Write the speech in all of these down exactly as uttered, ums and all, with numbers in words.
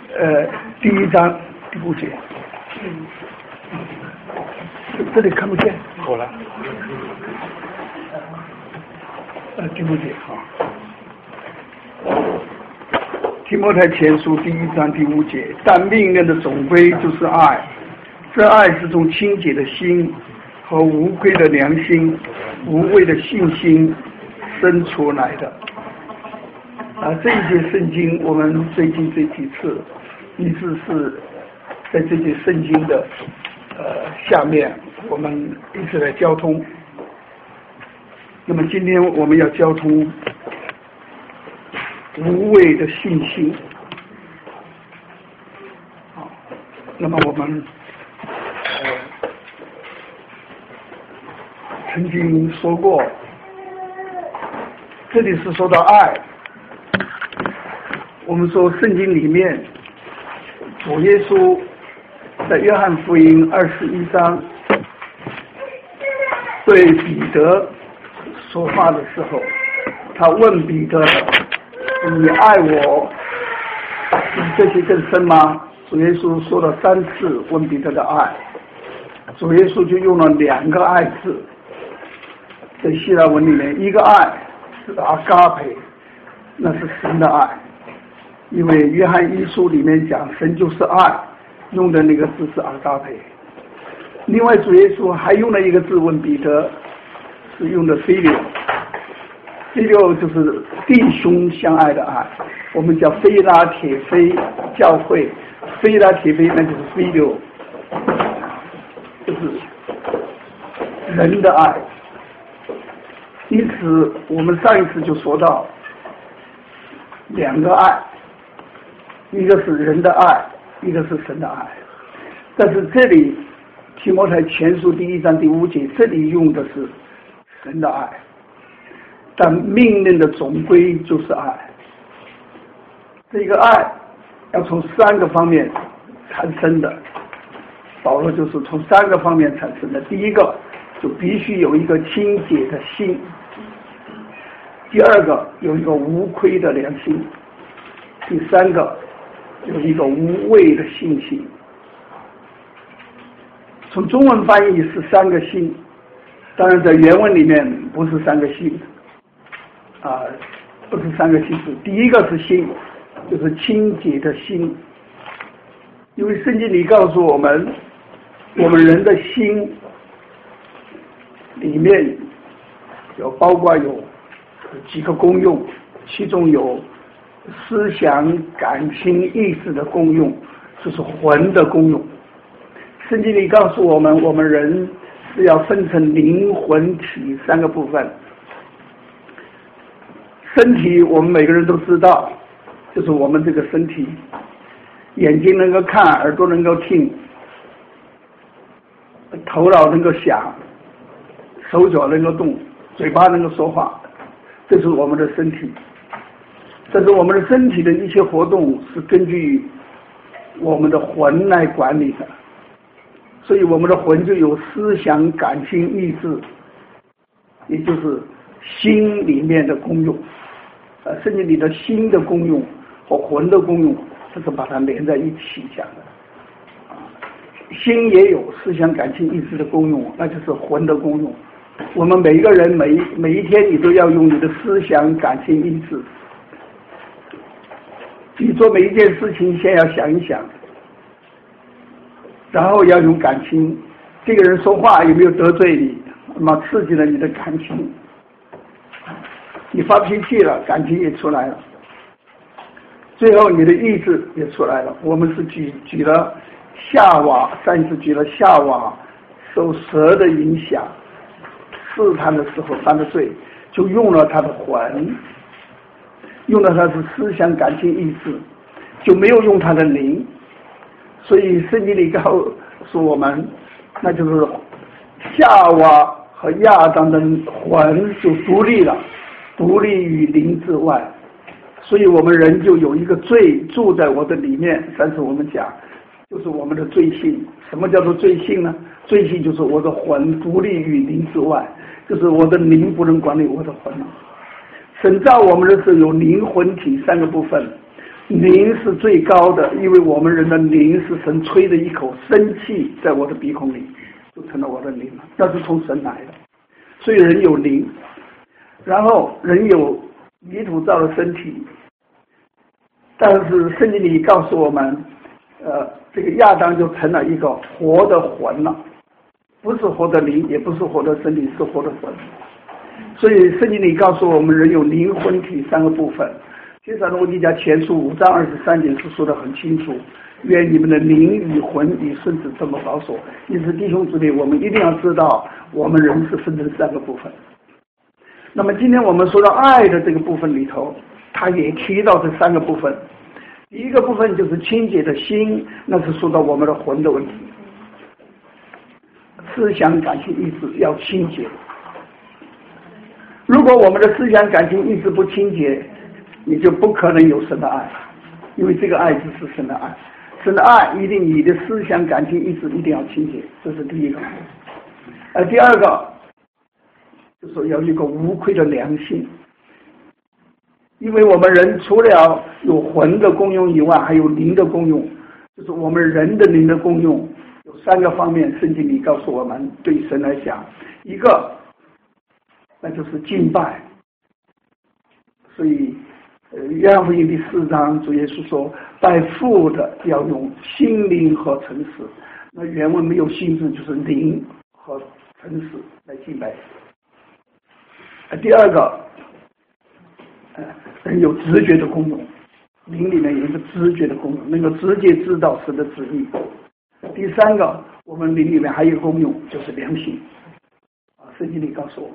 呃第一章第五节，这里看不见， 好了， 呃第五节好。提摩太前书第一章第五节，但命令的总归就是爱，这爱是从清洁的心和无愧的良心、无畏的信心生出来的。啊，这一节圣经我们最近这几次一直是在这节圣经的呃下面，我们一直在交通。那么今天我们要交通无畏的信心。好，那么我们呃曾经说过，这里是说到爱。我们说圣经里面，主耶稣在约翰福音二十一章对彼得说话的时候，他问彼得：“你爱我比这些更深吗？”主耶稣说了三次问彼得的爱，主耶稣就用了两个爱字，在希腊文里面，一个爱是阿嘎培，那是神的爱。因为约翰一书里面讲神就是爱，用的那个字是阿嘎培。另外主耶稣还用了一个字问彼得，是用的菲流，菲流就是弟兄相爱的爱，我们叫菲拉铁非教会，菲拉铁非那就是菲流，就是人的爱。因此我们上一次就说到两个爱，一个是人的爱，一个是神的爱。但是这里提摩太前书第一章第五节，这里用的是神的爱，但命令的总归就是爱。这个爱要从三个方面产生的，保罗就是从三个方面产生的。第一个就必须有一个清洁的心，第二个有一个无愧的良心，第三个有一个无畏的信心。从中文翻译是三个心，当然在原文里面不是三个心啊，不是三个心思。第一个是心，就是清洁的心，因为圣经里告诉我们，我们人的心里面有包括有几个功用，其中有思想、感情、意识的功用，这是魂的功用。圣经里告诉我们，我们人是要分成灵魂体三个部分。身体我们每个人都知道，就是我们这个身体，眼睛能够看，耳朵能够听，头脑能够想，手脚能够动，嘴巴能够说话，这是我们的身体。但是我们的身体的一些活动是根据我们的魂来管理的，所以我们的魂就有思想、感情、意志，也就是心里面的功用。呃，甚至你的心的功用和魂的功用，这是把它连在一起讲的。啊，心也有思想、感情、意志的功用，那就是魂的功用。我们每一个人每每一天，你都要用你的思想、感情、意志。你做每一件事情，先要想一想，然后要用感情。这个人说话有没有得罪你？那么刺激了你的感情。你发脾气了，感情也出来了。最后你的意志也出来了。我们是举举了夏娃，上一次举了夏娃受蛇的影响，试探的时候犯的罪，就用了他的魂，用了他的思想、感情、意志，就没有用他的灵。所以圣经里告诉我们，那就是夏娃和亚当的魂就独立了，独立于灵之外。所以我们人就有一个罪住在我的里面。上次我们讲，就是我们的罪性。什么叫做罪性呢？罪性就是我的魂独立于灵之外，就是我的灵不能管理我的魂。神造我们的时候有灵魂体三个部分， 灵是最高的，因为我们人的灵是神吹的一口生气在我的鼻孔里，就成了我的灵了，那是从神来的。所以人有灵，然后人有泥土造的身体，但是圣经里告诉我们，呃，这个亚当就成了一个活的魂了，不是活的灵，也不是活的身体，是活的魂。所以圣经里告诉我们，人有灵魂体三个部分。帖撒罗尼迦前书五章二十三节是说得很清楚，愿你们的灵与魂与身子这么保守。因此弟兄姊妹，我们一定要知道我们人是分成三个部分。那么今天我们说到爱的这个部分里头，他也提到这三个部分。第一个部分就是清洁的心，那是说到我们的魂的问题，思想感情意志要清洁。如果我们的思想感情意志不清洁，你就不可能有神的爱，因为这个爱就是神的爱。神的爱一定你的思想感情意志一定要清洁，这是第一个。而第二个就是说要有一个无愧的良心，因为我们人除了有魂的功用以外，还有灵的功用，就是我们人的灵的功用有三个方面，圣经里告诉我们对神来讲，一个那就是敬拜。所以呃，约翰福音第四章主耶稣说，拜父的要用心灵和诚实，那原文没有心字，就是灵和诚实来敬拜。第二个呃，人有直觉的功用，灵里面有一个直觉的功用，能够直接知道神的旨意。第三个，我们灵里面还有一个功用，就是良心啊，圣经里告诉我们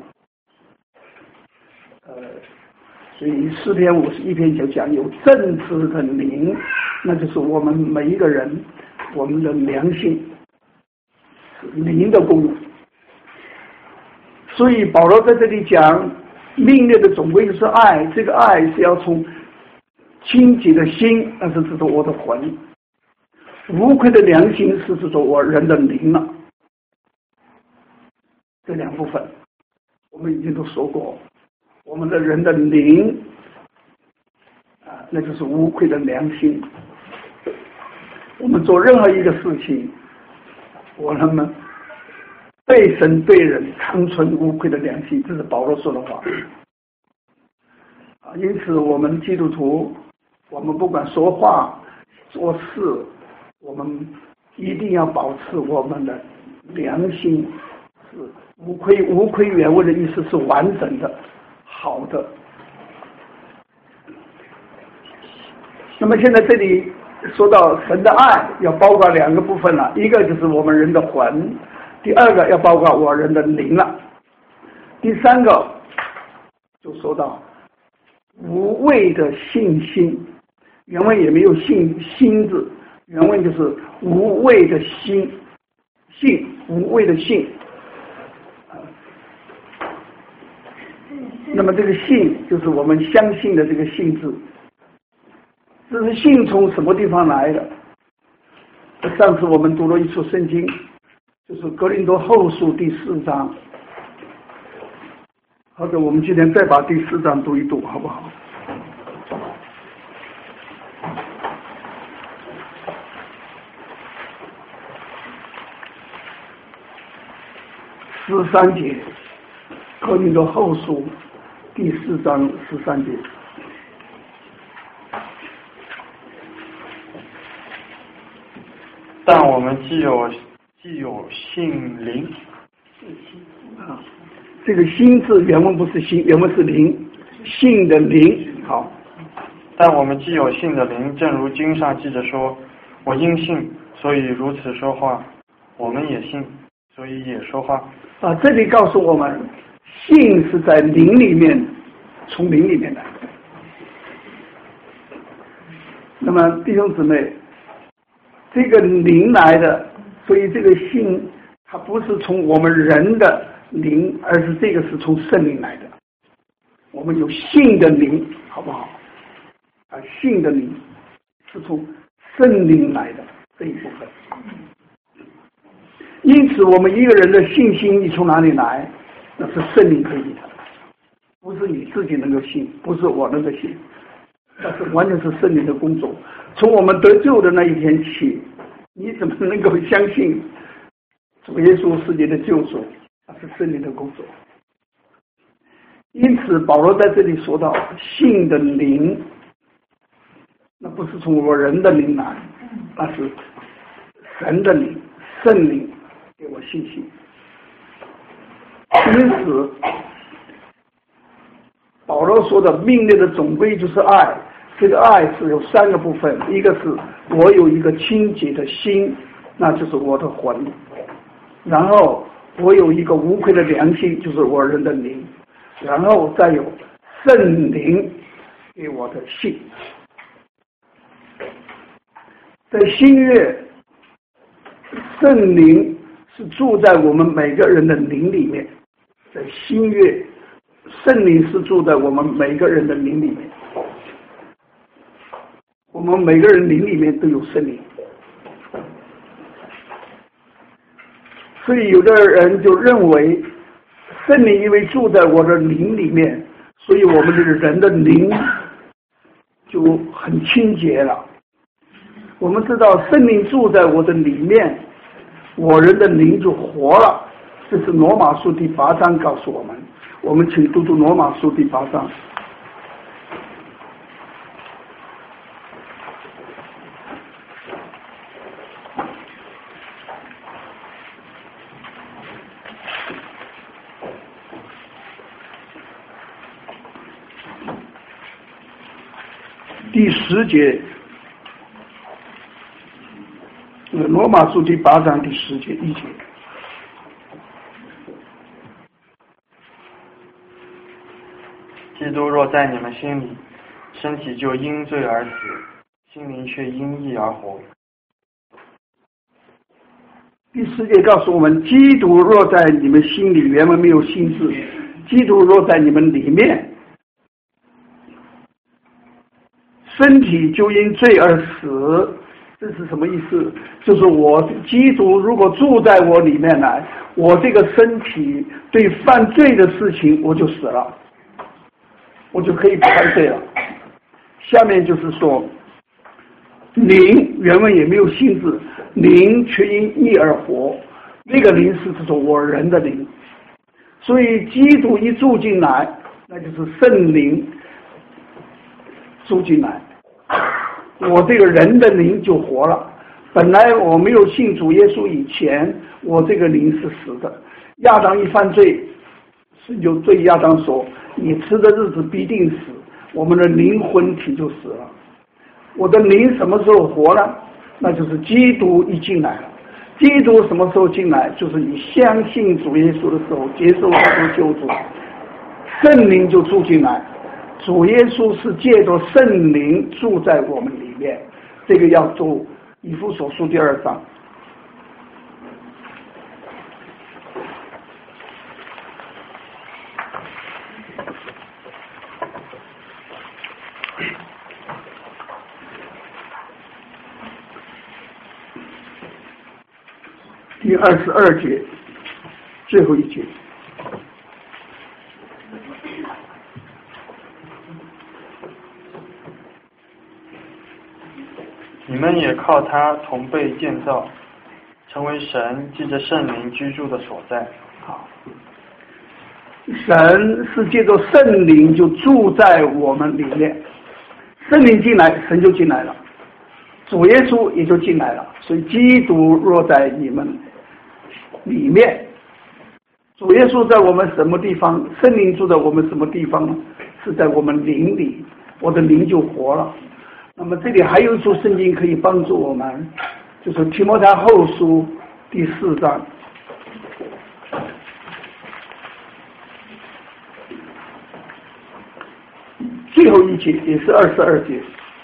呃所以诗篇五十一篇就讲有正直的灵，那就是我们每一个人，我们的良心是灵的功用。所以保罗在这里讲，命令的总归就是爱，这个爱是要从清洁的心，那是指着我的魂；无愧的良心是指着我人的灵了。这两部分我们已经都说过。我们的人的灵啊，那就是无愧的良心。我们做任何一个事情，我们对神对人常存无愧的良心，这是保罗说的话啊。因此我们基督徒，我们不管说话做事，我们一定要保持我们的良心是无愧。无愧原文的意思是完整的，好的。那么现在这里说到神的爱要包括两个部分了，一个就是我们人的魂，第二个要包括我人的灵了，第三个就说到无畏的信心，原文也没有信心字，原文就是无畏的心，信无畏的信。那么这个信就是我们相信的这个信字，这是信从什么地方来的？上次我们读了一处圣经，就是哥林多后书第四章，或者我们今天再把第四章读一读好不好？十三节，哥林多后书第四章十三节。 但我们既有既有信灵啊，这个心字原文不是心，原文是灵，信的灵。好， 但我们既有信的灵，正如经上记着说，我因信所以如此说话，我们也信所以也说话。 啊，这里告诉我们，信是在灵里面，从灵里面来。那么弟兄姊妹，这个灵来的，所以这个信它不是从我们人的灵，而是这个是从圣灵来的。我们有信的灵，好不好？啊，信的灵是从圣灵来的这一部分。因此我们一个人的信心你从哪里来？那是圣灵给你的，不是你自己能够信，不是我能够信， 那是完全是圣灵的工作。从我们得救的那一天起，你怎么能够相信主耶稣是你的救主？那是圣灵的工作。因此保罗在这里说到信的灵，那不是从我人的灵来，那是神的灵，圣灵给我信心。因此保罗说的命令的总归就是爱，这个爱是有三个部分，一个是我有一个清洁的心，那就是我的魂，然后我有一个无愧的良心，就是我人的灵，然后再有圣灵给我的信。在新约，圣灵是住在我们每个人的灵里面，在新约圣灵是住在我们每个人的灵里面，我们每个人灵里面都有圣灵。所以有的人就认为圣灵因为住在我的灵里面，所以我们这个人的灵就很清洁了。我们知道圣灵住在我的里面，我人的灵就活了，这是罗马书第八章告诉我们。我们请读读罗马书第八章。第十节，罗马书第八章第十节一节。 基督若在你们心里，身体就因罪而死，心灵却因义而活。 第十节告诉我们，基督若在你们心里，原文没有心字，基督若在你们里面，身体就因罪而死。这是什么意思？就是我基督如果住在我里面来，我这个身体对犯罪的事情我就死了，我就可以不犯罪了。下面就是说，灵原文也没有性质，灵却因义而活。那个灵是这种我人的灵，所以基督一住进来，那就是圣灵住进来，我这个人的灵就活了。本来我没有信主耶稣以前，我这个灵是死的。亚当一犯罪，神就对亚当说，你吃的日子必定死，我们的灵魂体就死了。我的灵什么时候活了？那就是基督一进来了。基督什么时候进来？就是你相信主耶稣的时候，接受他的救主，圣灵就住进来。主耶稣是借着圣灵住在我们里面，这个要读以弗所书第二章。第二十二节，最后一节。 你们也靠他同被建造，成为神借着圣灵居住的所在。 好，神是借着圣灵就住在我们里面，圣灵进来，神就进来了，主耶稣也就进来了。所以基督若在你们里面，主耶稣在我们什么地方？圣灵住在我们什么地方呢？是在我们灵里，我的灵就活了。那么这里还有一处圣经可以帮助我们，就是提摩太后书第四章。最后一节也是二十二节。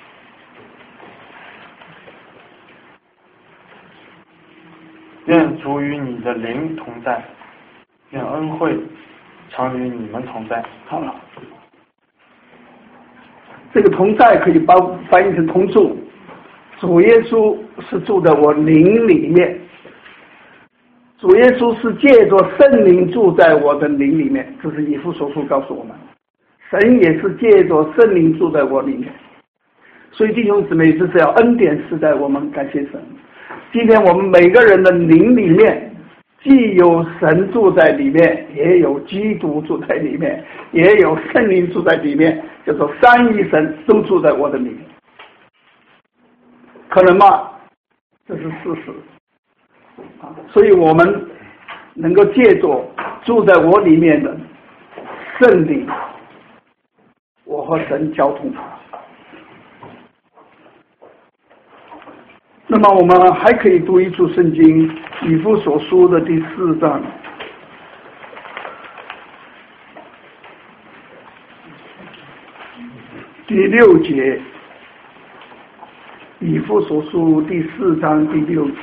愿主与你的灵同在，愿恩惠常与你们同在。 好了，这个同在可以把翻译成同住。主耶稣是住在我灵里面，主耶稣是借着圣灵住在我的灵里面，这是以弗所书告诉我们。神也是借着圣灵住在我里面。 所以弟兄姊妹，这是要恩典时代，我们感谢神。今天我们每个人的灵里面，既有神住在里面，也有基督住在里面，也有圣灵住在里面，叫做三一神都住在我的里面。可能吗？这是事实啊！所以我们能够借着住在我里面的圣灵，我和神交通。那么我们还可以读一处圣经，以弗所书的第四章第六节，以弗所书第四章第六节。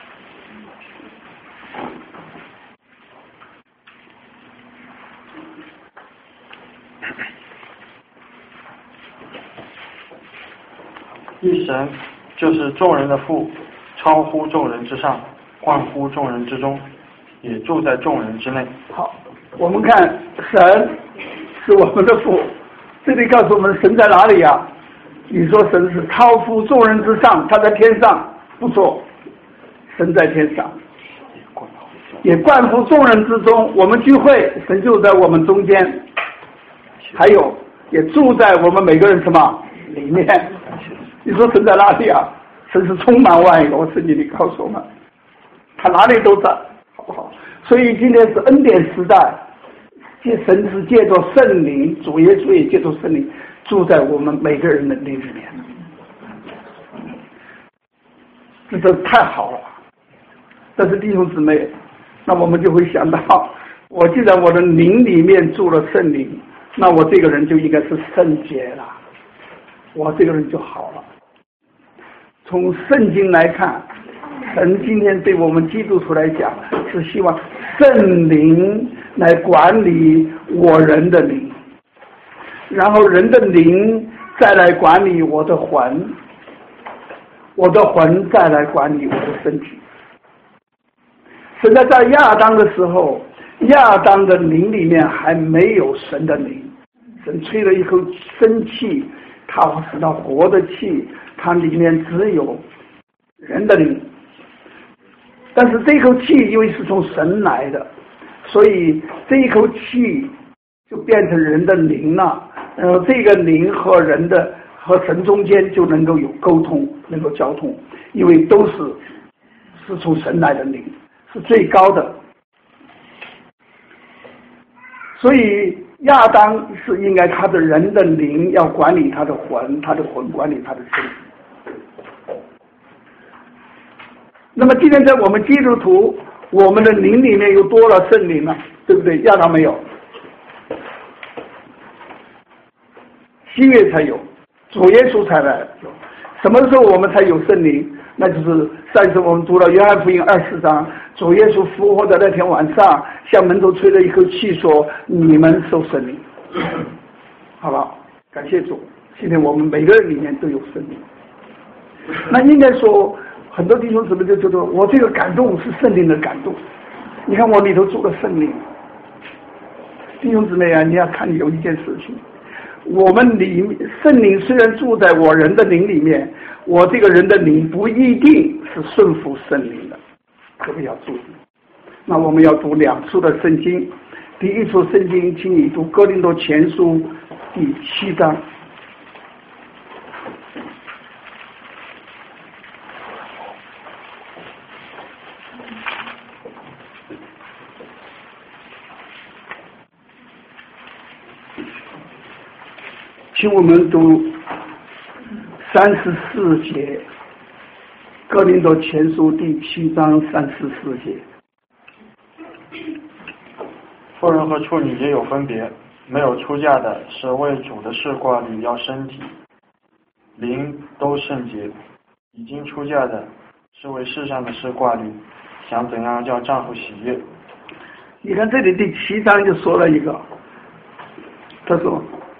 一神就是众人的父，超乎众人之上，贯乎众人之中，也住在众人之内。 好，我们看神是我们的父，这里告诉我们神在哪里啊？你说神是超乎众人之上，他在天上，不错，神在天上，也贯乎众人之中。我们聚会，神就在我们中间，还有也住在我们每个人什么里面。你说神在哪里啊？神是充满万有，圣经里告诉我们，他哪里都在，好不好？所以今天是恩典时代，借神是借着圣灵，主耶稣也借着圣灵住在我们每个人的灵里面，这都太好了。但是弟兄姊妹，那我们就会想到，我既然我的灵里面住了圣灵，那我这个人就应该是圣洁了，我这个人就好了。从圣经来看，神今天对我们基督徒来讲，是希望圣灵来管理我人的灵，然后人的灵再来管理我的魂，我的魂再来管理我的身体。神在在亚当的时候，亚当的灵里面还没有神的灵，神吹了一口生气，他使到活的气，它里面只有人的灵。但是这口气因为是从神来的，所以这一口气就变成人的灵了。然后这个灵和人的和神中间就能够有沟通，能够交通，因为都是是从神来的灵，是最高的。所以亚当是应该他的人的灵要管理他的魂，他的魂管理他的身体。那么今天在我们基督徒，我们的灵里面又多了圣灵了，对不对？亚当没有，新约才有，主耶稣才来有。什么时候我们才有圣灵？那就是上次我们读了约翰福音二十章，主耶稣复活的那天晚上，向门徒吹了一口气，说：“你们受圣灵。”好不好？感谢主，今天我们每个人里面都有圣灵。那应该说，很多弟兄姊妹就觉得我这个感动是圣灵的感动。你看我里头住了圣灵。弟兄姊妹啊，你要看有一件事情，我们里圣灵虽然住在我人的灵里面，我这个人的灵不一定是顺服圣灵的，特别要注意。那我们要读两处的圣经，第一处圣经，请你读哥林多前书第七章。请我们读三十四节，哥林多前书第七章三十四节。 妇人和处女也有分别，没有出嫁的是为主的事挂虑要身体，灵都圣洁；已经出嫁的是为世上的事挂虑，想怎样叫丈夫喜悦。 你看这里第七章就说了一个，他说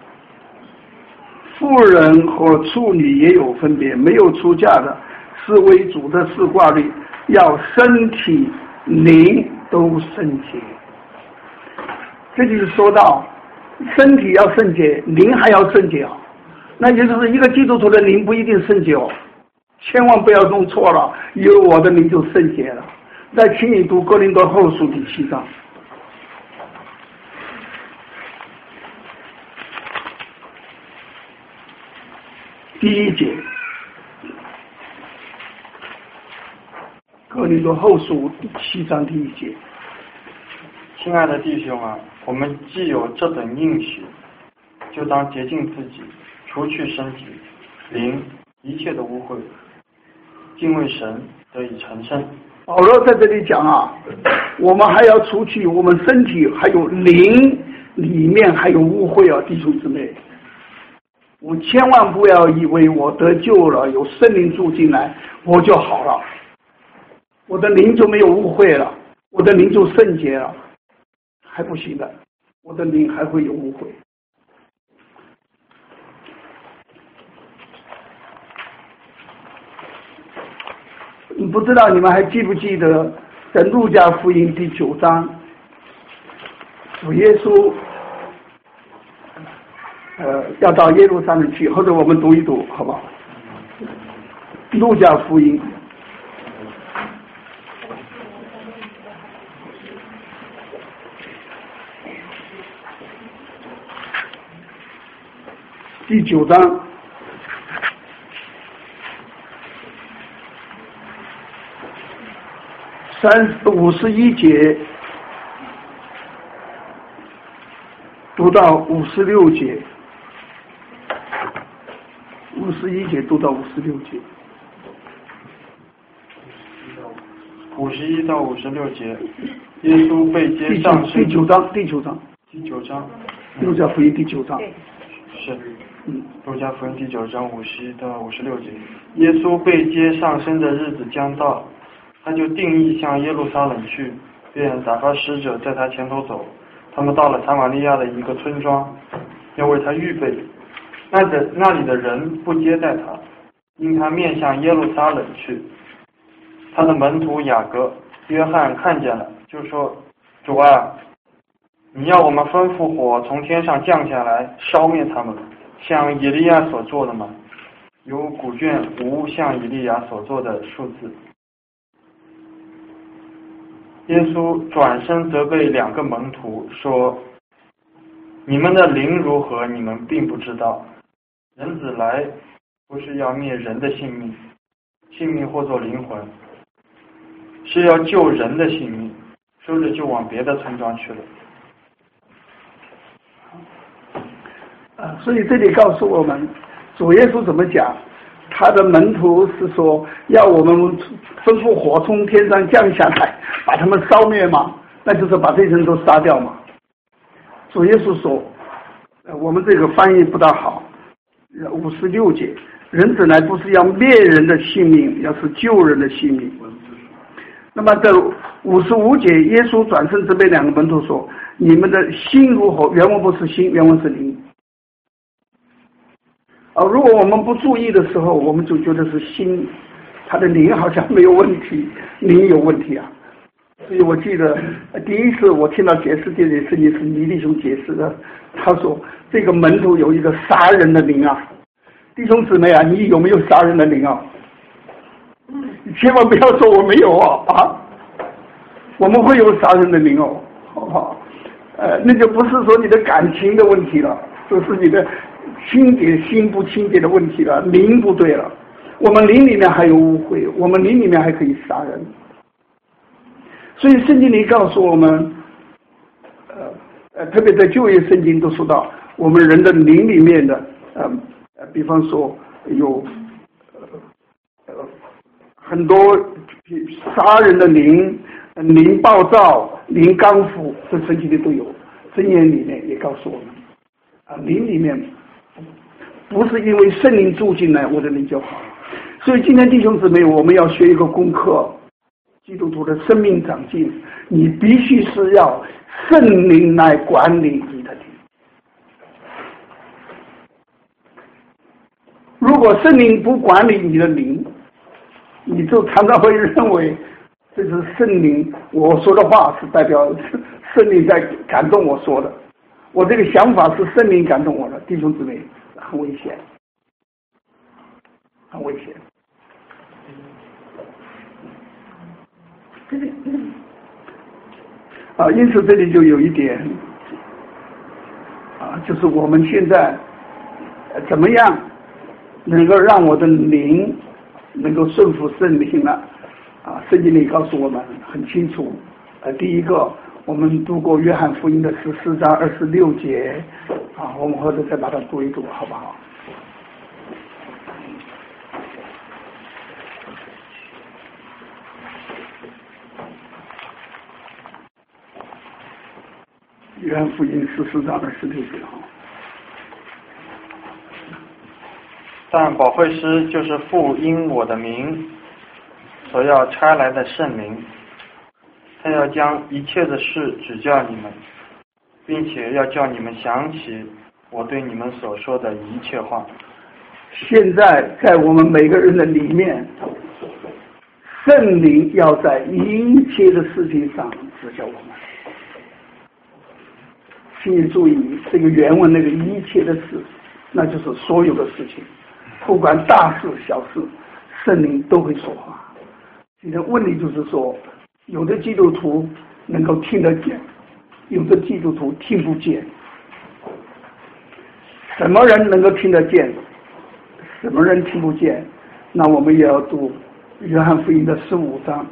妇人和处女也有分别，没有出嫁的是为主的事挂虑，要身体灵都圣洁。这就是说到身体要圣洁，灵还要圣洁啊。 那也就是一个基督徒的灵不一定圣洁哦，千万不要弄错了，以为我的灵就圣洁了。再请你读哥林多后书第七章。第一节，哥林多后书第七章第一节。 亲爱的弟兄啊，我们既有这等应许，就当洁净自己，除去身体、灵一切的污秽，敬畏神，得以成圣。 保罗在这里讲啊，我们还要除去我们身体还有灵里面还有污秽啊，弟兄姊妹。我千万不要以为我得救了，有圣灵住进来，我就好了，我的灵就没有污秽了，我的灵就圣洁了，还不行的，我的灵还会有污秽。你不知道你们还记不记得在路加福音第九章，主耶稣呃，要到耶路撒冷去，或者我们读一读，好不好？路加福音第九章三五十一节读到五十六节。五十一节读到五十六节， 五十一到五十六节，耶稣被接上第九章，第九章， 第九章， 路加福音第九章， 是，嗯，路加福音第九章五十一到五十六节，耶稣被接上升的日子将到，他就定义向耶路撒冷去，便打发使者在他前头走，他们到了撒玛利亚的一个村庄，要为他预备。那的那里的人不接待他，因他面向耶路撒冷去。他的门徒雅各、约翰看见了，就说：“主啊，你要我们吩咐火从天上降下来，烧灭他们，像以利亚所做的吗？”有古卷无像以利亚所做的数字。耶稣转身责备两个门徒说：“你们的灵如何，你们并不知道。人子来，不是要灭人的性命，性命或作灵魂，是要救人的性命。”说着就往别的村庄去了。 啊，所以这里告诉我们，主耶稣怎么讲？他的门徒是说要我们吩咐火从天上降下来，把他们烧灭嘛，那就是把这些人都杀掉嘛。主耶稣说，我们这个翻译不大好。五十六节，人子来不是要灭人的性命，要是救人的性命。那么这五十五节，耶稣转身责备两个门徒说：“你们的心如何？”原文不是心，原文是灵。啊，如果我们不注意的时候，我们就觉得是心，他的灵好像没有问题，灵有问题啊。所以我记得第一次我听到解释这件事情是倪弟兄解释的，他说这个门徒有一个杀人的灵啊，弟兄姊妹啊，你有没有杀人的灵啊？你千万不要说我没有啊啊！我们会有杀人的灵哦，好不好？呃，那就不是说你的感情的问题了，这是你的清洁心不清洁的问题了，灵不对了。我们灵里面还有污秽，我们灵里面还可以杀人。所以圣经里告诉我们，呃呃，特别在旧约圣经都说到，我们人的灵里面的，呃呃，比方说有呃呃很多杀人的灵、灵暴躁、灵刚腐，这圣经里都有。箴言里面也告诉我们，啊，灵里面不是因为圣灵住进来，我的灵就好。所以今天弟兄姊妹，我们要学一个功课。基督徒的生命长进，你必须是要圣灵来管理你的灵。如果圣灵不管理你的灵，你就常常会认为这是圣灵我说的话是代表圣灵在感动我说的，我这个想法是圣灵感动我的，弟兄姊妹很危险。 很危险。啊，因此这里就有一点啊，就是我们现在怎么样能够让我的灵能够顺服圣灵呢？啊，圣经里告诉我们很清楚。呃，第一个，我们读过约翰福音的十四章二十六节，啊，我们或者再把它读一读，好不好？约翰福音十四章二十六节哈。 但保惠师就是父因我的名所要差来的圣灵，他要将一切的事指教你们，并且要叫你们想起我对你们所说的一切话。 现在在我们每个人的里面，圣灵要在一切的事情上指教我们。请你注意这个原文那个一切的事，那就是所有的事情，不管大事小事，圣灵都会说话。现在问题就是说，有的基督徒能够听得见，有的基督徒听不见。什么人能够听得见，什么人听不见？那我们也要读约翰福音的十五章。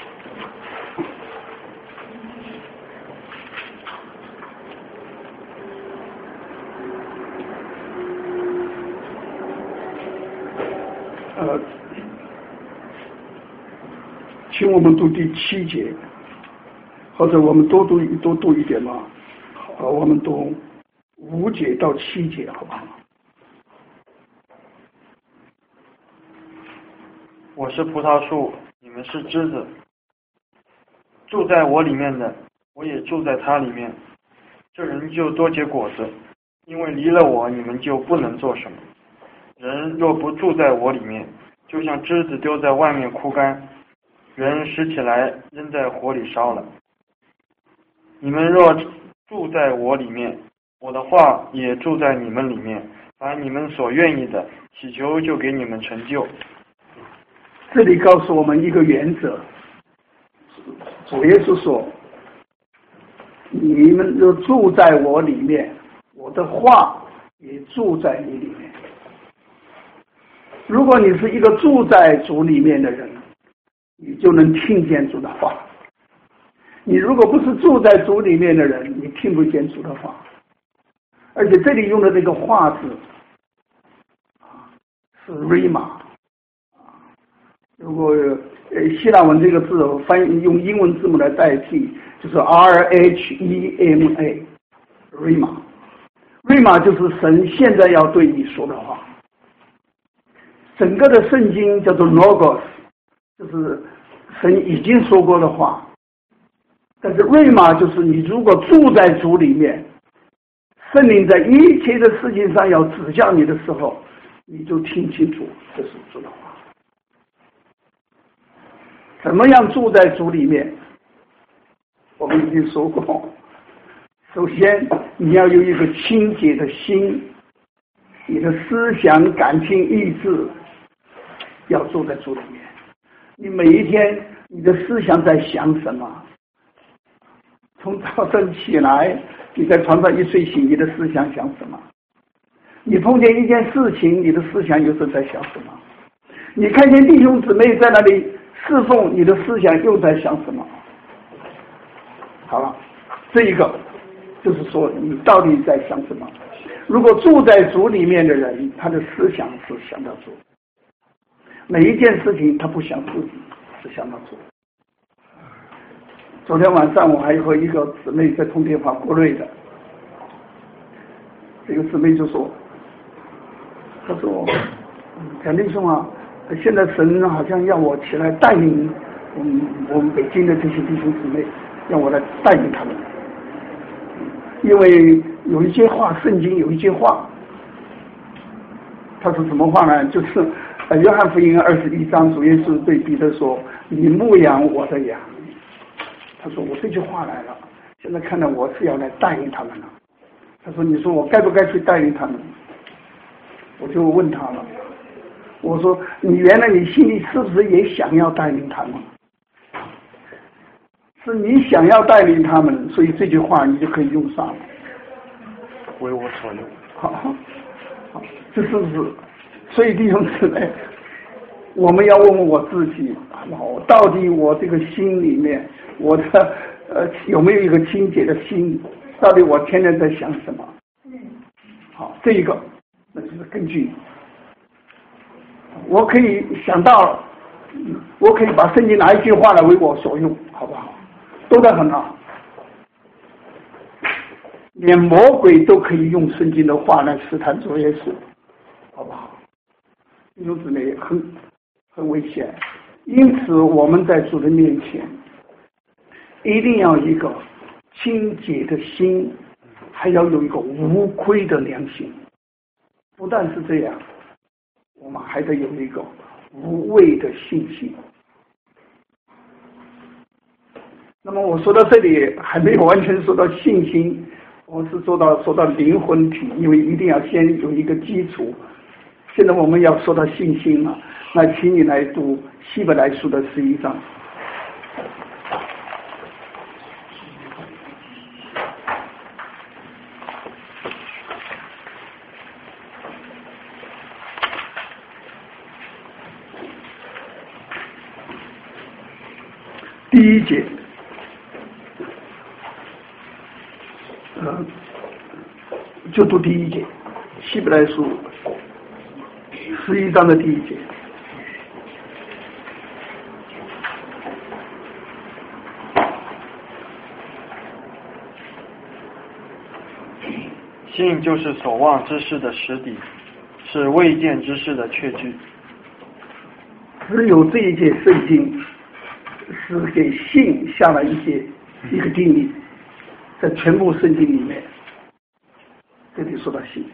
呃，请我们读第七节，或者我们多读多读一点吧。呃，我们读五节到七节，好不好？ 我是葡萄树，你们是枝子。住在我里面的，我也住在他里面。这人就多结果子，因为离了我，你们就不能做什么。人若不住在我里面，就像枝子丢在外面枯干，人拾起来扔在火里烧了。你们若住在我里面，我的话也住在你们里面，把你们所愿意的祈求就给你们成就。 这里告诉我们一个原则，主耶稣说，你们若住在我里面，我的话也住在你里面。如果你是一个住在主里面的人，你就能听见主的话。你如果不是住在主里面的人，你听不见主的话。而且这里用的这个话字是 rhema， 如果呃希腊文这个字翻译用英文字母来代替，就是 R H E M A rhema rhema 就是神现在要对你说的话。整个的圣经叫做 logos， 就是神已经说过的话。但是瑞玛就是你如果住在主里面，圣灵在一切的事情上要指教你的时候，你就听清楚这是主的话。怎么样住在主里面？我们已经说过，首先你要有一个清洁的心，你的思想、感情、意志要住在主里面。你每一天你的思想在想什么？从早上起来，你在床上一睡醒，你的思想想什么？你碰见一件事情，你的思想又是在想什么？你看见弟兄姊妹在那里侍奉，你的思想又在想什么？好了，这一个就是说你到底在想什么。如果住在主里面的人，他的思想是想到主，每一件事情他不想自己，是想到主。昨天晚上我还和一个姊妹在通电话，国内的，这个姊妹就说，她说蒋弟兄啊，现在神好像要我起来带领我们我们北京的这些弟兄姊妹，让我来带领他们，因为有一些话，圣经有一些话，他说什么话呢？就是呃约翰福音二十一章，主耶稣对彼得说，你牧养我的羊。他说我这句话来了，现在看到我是要来带领他们了。他说你说我该不该去带领他们？我就问他了， 我说你原来你心里是不是也想要带领他们？是你想要带领他们，所以这句话你就可以用上了。 为我所用。 好，好，这是不是？所以弟兄姊妹，我们要问问我自己，我到底我这个心里面，我的呃有没有一个清洁的心？到底我天天在想什么？好，这一个，那就是根据我可以想到，我可以把圣经拿一句话来为我所用，好不好？都在很好，连魔鬼都可以用圣经的话来试探主耶稣，好不好？弟兄姊妹，很很危险。因此，我们在主的面前，一定要一个清洁的心，还要有一个无愧的良心。不但是这样，我们还得有一个无畏的信心。那么我说到这里还没有完全说到信心，我是说到说到灵魂体，因为一定要先有一个基础。现在我们要说到信心了，那请你来读希伯来书的十一章。第一节。呃，就读第一节，希伯来书十一章的第一节。 信就是所望之事的实底，是未见之事的确据。 只有这一节圣经是给信下了一些一个定义。在全部圣经里面，这里说到信，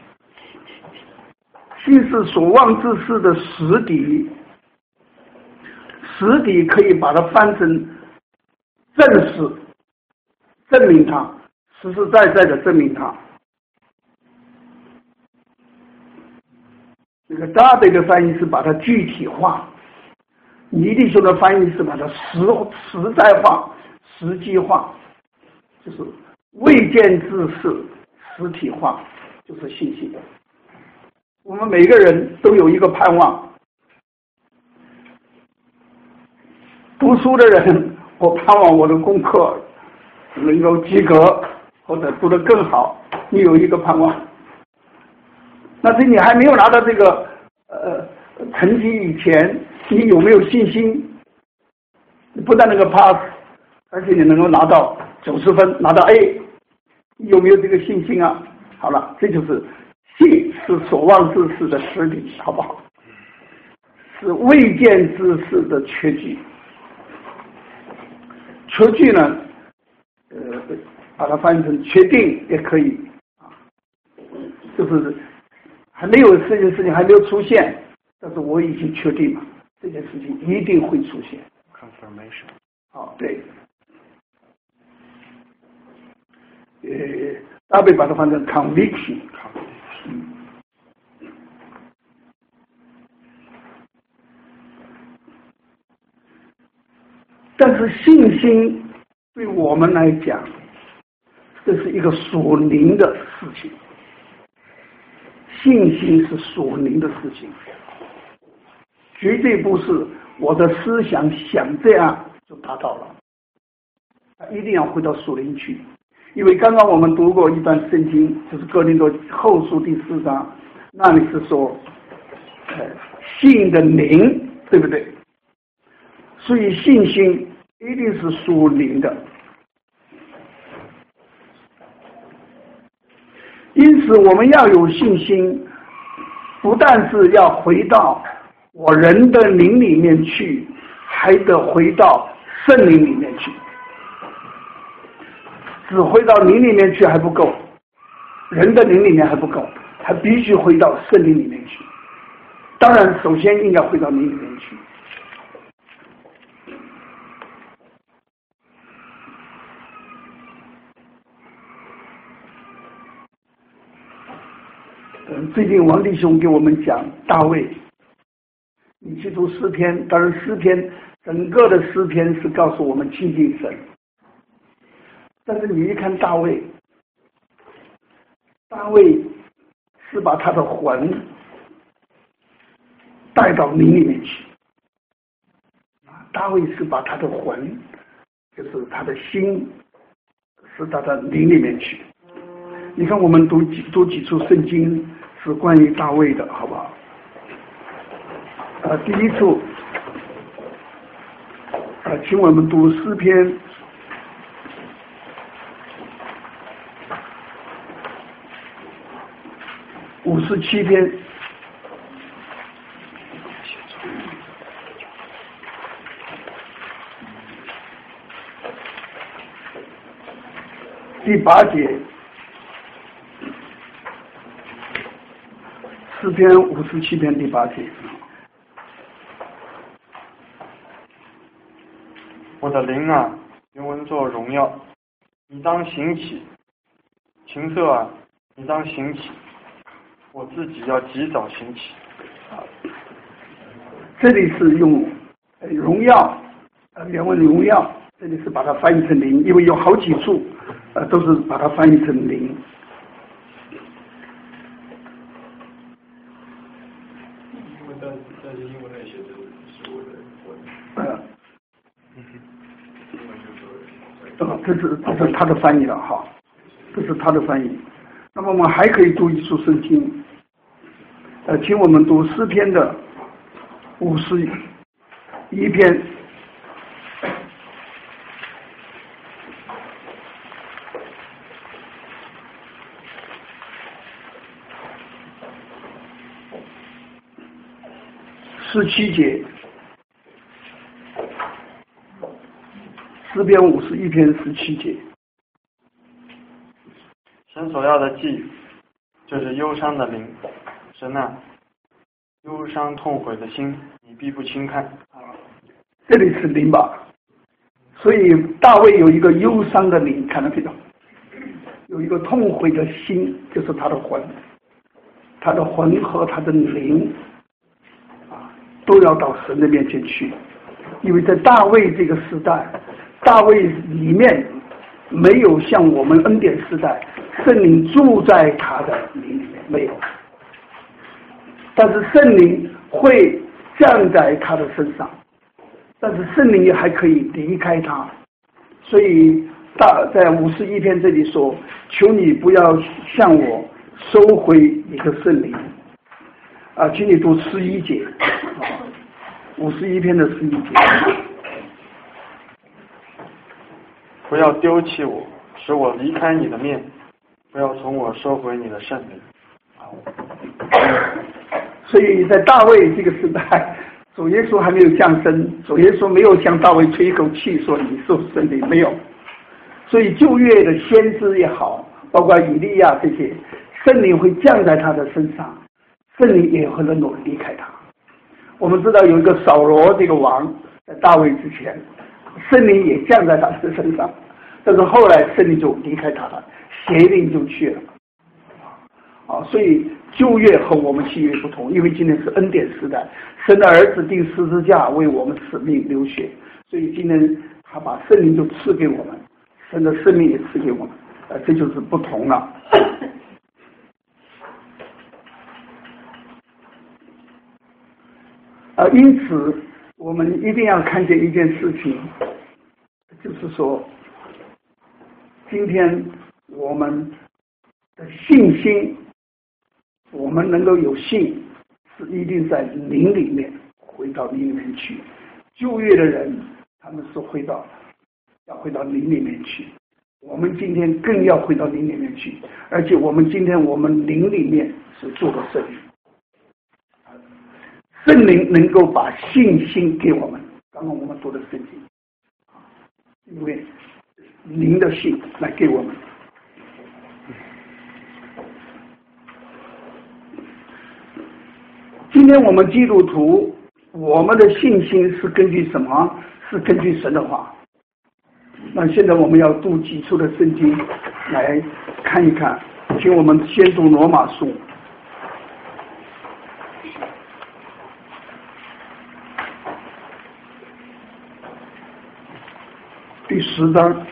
信是所望之事的实底，实底可以把它翻成证实、证明它，实实在在的证明它。这个大的一个翻译是把它具体化，尼弟兄的翻译是把它实实在化、实际化。就是未见之事实体化，就是信心。我们每个人都有一个盼望。读书的人，我盼望我的功课能够及格，或者读得更好。你有一个盼望，但是你还没有拿到这个呃成绩以前，你有没有信心？你不但能够 pass， 而且你能够拿到九十分，拿到 A， 你有没有这个信心啊？好了，这就是信是所望之事的实底，好不好？是未见之事的确据。确据呢，呃，把它翻译成确定也可以啊，就是还没有这件事情还没有出现，但是我已经确定了这件事情一定会出现。 Confirmation。 好，对。呃，大卫把它翻成 conviction， 嗯，但是信心对我们来讲，这是一个属灵的事情，信心是属灵的事情，绝对不是我的思想想这样就达到了，一定要回到属灵去。因为刚刚我们读过一段圣经，就是哥林多后书第四章，那里是说，呃，信的灵，对不对？所以信心一定是属灵的。因此，我们要有信心，不但是要回到我人的灵里面去，还得回到圣灵里面去。只回到灵里面去还不够，人的灵里面还不够，还必须回到圣灵里面去。当然，首先应该回到灵里面去。嗯，最近王弟兄给我们讲大卫你去读诗篇，当然诗篇整个的诗篇是告诉我们亲近神，但是你一看大卫，大卫是把他的魂带到灵里面去，大卫是把他的魂，就是他的心，是到他灵里面去。你看我们读几读几处圣经是关于大卫的，好不好？呃，第一处，呃，请我们读诗篇五十七篇。第八节，诗篇五十七篇第八节。 我的灵啊，原文作荣耀，你当行起；琴瑟啊，你当行起。我自己要及早行起。 这里是用荣耀，呃，原文荣耀，这里是把它翻译成灵，因为有好几处，呃，都是把它翻译成灵。 因为但但是英文那写的是我的我呃，呃，这是这是他的翻译了哈，这是他的翻译。那么我们还可以读一处圣经，呃，请我们读诗篇的五十一篇。十七节，诗篇五十一篇十七节。 神所要的祭，就是忧伤的灵。神啊，忧伤痛悔的心，你必不轻看。 这里是灵吧？所以大卫有一个忧伤的灵，看到没有？有一个痛悔的心，就是他的魂，他的魂和他的灵都要到神的面前去，因为在大卫这个时代，大卫里面没有像我们恩典时代，圣灵住在他的灵里面，没有。但是圣灵会降在他的身上，但是圣灵也还可以离开他。所以大在五十一篇这里说，求你不要向我收回你的圣灵。啊，请你读十一节，五十一篇的十一节。 不要丢弃我，使我离开你的面；不要从我收回你的圣灵。 所以在大卫这个时代，主耶稣还没有降生，主耶稣没有向大卫吹一口气说你受圣灵，没有。所以旧约的先知也好，包括以利亚这些，圣灵会降在他的身上，圣灵也会能够离开他。我们知道有一个扫罗这个王，在大卫之前，圣灵也降在他的身上，但是后来圣灵就离开他了，邪灵就去了。啊，所以旧约和我们新约不同，因为今天是恩典时代，神的儿子钉十字架为我们使命流血，所以今天他把圣灵就赐给我们，神的生命也赐给我们，呃，这就是不同了。呃，因此我们一定要看见一件事情，就是说，今天我们的信心，我们能够有信，是一定在灵里面，回到灵里面去。旧约的人，他们是回到，要回到灵里面去。我们今天更要回到灵里面去，而且我们今天我们灵里面是做了圣灵。圣灵能够把信心给我们，刚刚我们读的圣经，因为灵的信来给我们。今天我们基督徒，我们的信心是根据什么？是根据神的话。那现在我们要读几处的圣经来看一看，请我们先读罗马书。 第十章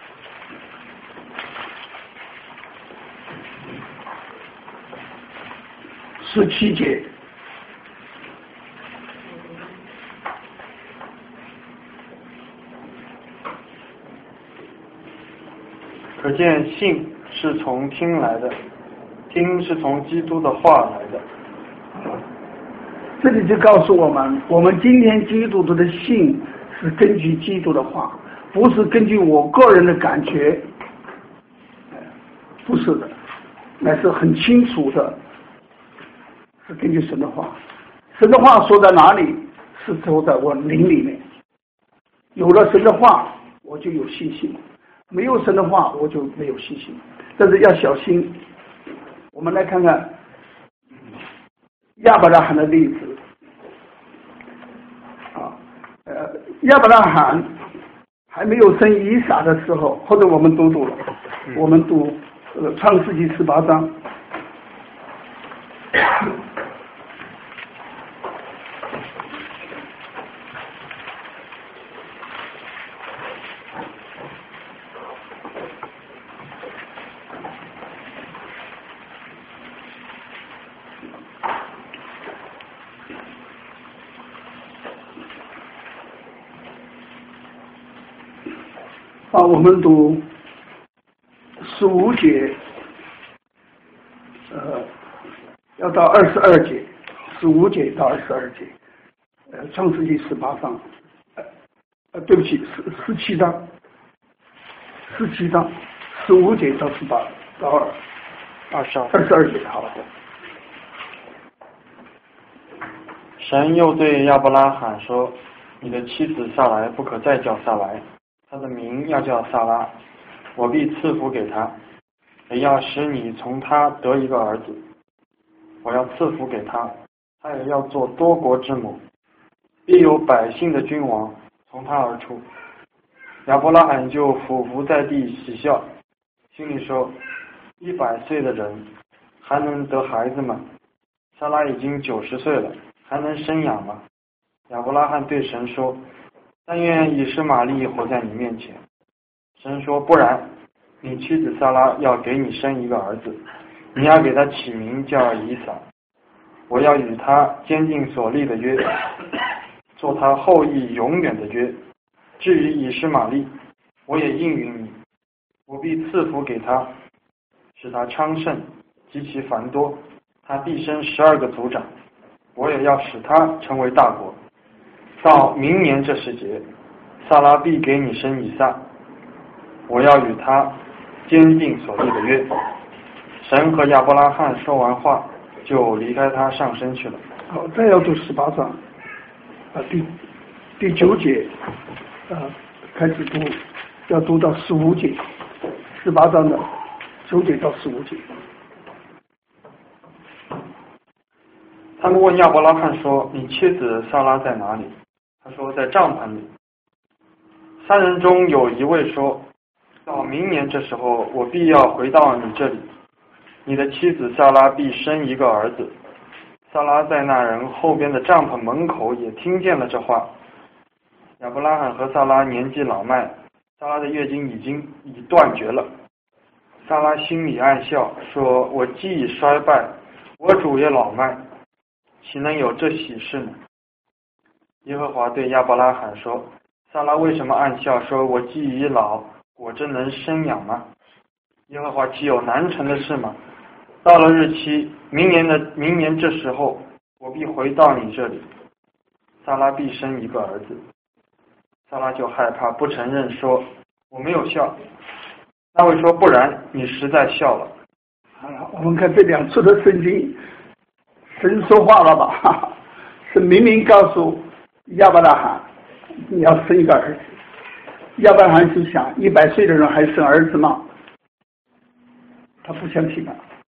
十七节。 可见信是从听来的，听是从基督的话来的。 这里就告诉我们，我们今天基督徒的信是根据基督的话，不是根据我个人的感觉，不是的，乃是很清楚的，是根据神的话。神的话说在哪里？是说在我灵里面。有了神的话，我就有信心；没有神的话，我就没有信心。但是要小心。我们来看看亚伯拉罕的例子啊，呃，亚伯拉罕还没有生以撒的时候，或者我们读读了，我们读呃创世纪十八章。啊，我们读十五节，呃，要到二十二节，十五节到二十二节，呃，创世纪十八章，呃，呃，对不起，十十七章，十七章，十五节到十八到二二十二二十二节，好了。 神又对亚伯拉罕说：“你的妻子撒来不可再叫撒来。”他的名要叫撒拉，我必赐福给他，也要使你从他得一个儿子。我要赐福给他，他也要做多国之母，必有百姓的君王从他而出。亚伯拉罕就俯伏在地喜笑，心里说：一百岁的人还能得孩子吗？撒拉已经九十岁了，还能生养吗？亚伯拉罕对神说：但愿以实玛利活在你面前。神说：不然，你妻子撒拉要给你生一个儿子，你要给他起名叫以撒。我要与他坚定所立的约，做他后裔永远的约。至于以实玛利，我也应允你，我必赐福给他，使他昌盛，极其繁多，他必生十二个族长。我也要使他成为大国。到明年这时节，撒拉必给你生以撒，我要与他坚定所立的约。神和亚伯拉罕说完话，就离开他上升去了。 好，再要读十八章，啊，第第九节，啊，开始读，要读到十五节，十八章的九节到十五节。 他们问亚伯拉罕说：你妻子撒拉在哪里？他说：在帐篷里。三人中有一位说：到明年这时候，我必要回到你这里，你的妻子撒拉必生一个儿子。撒拉在那人后边的帐篷门口也听见了这话。亚伯拉罕和撒拉年纪老迈，撒拉的月经已经已断绝了。撒拉心里暗笑，说：我既已衰败，我主也老迈，岂能有这喜事呢？耶和华对亚伯拉罕说：撒拉为什么暗笑，说我既已老，果真能生养吗？耶和华岂有难成的事吗？到了日期，明年的明年这时候，我必回到你这里，撒拉必生一个儿子。撒拉就害怕，不承认，说：我没有笑。大卫说：不然，你实在笑了。 好了，我们看这两处的圣经，神说话了吧？是明明告诉亚伯拉罕你要生一个儿子。亚伯拉罕就想，一百岁的人还生儿子吗？他不相信啊。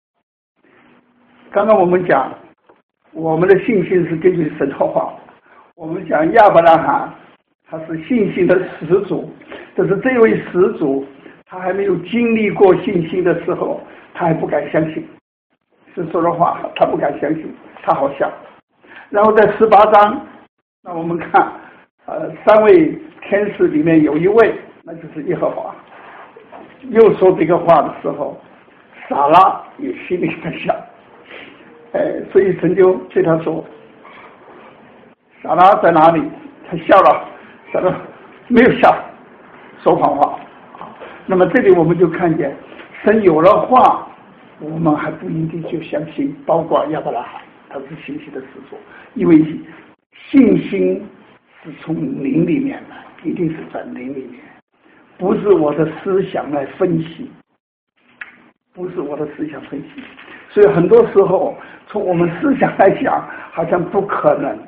刚刚我们讲，我们的信心是根据神的话。我们讲亚伯拉罕他是信心的始祖，但是这位始祖他还没有经历过信心的时候，他还不敢相信。是说的话，他不敢相信，他好笑。然后在十八章，那我们看，呃，三位天使里面有一位那就是耶和华。又说这个话的时候，撒拉也心里在想，哎，所以神就对他说：“撒拉在哪里？”他笑了，撒拉没有笑，说谎话。那么这里我们就看见，神有了话，我们还不一定就相信，包括亚伯拉罕，他是信息的始祖，因为信心是从灵里面来，一定是在灵里面，不是我的思想来分析，不是我的思想分析。所以很多时候从我们思想来讲，好像不可能。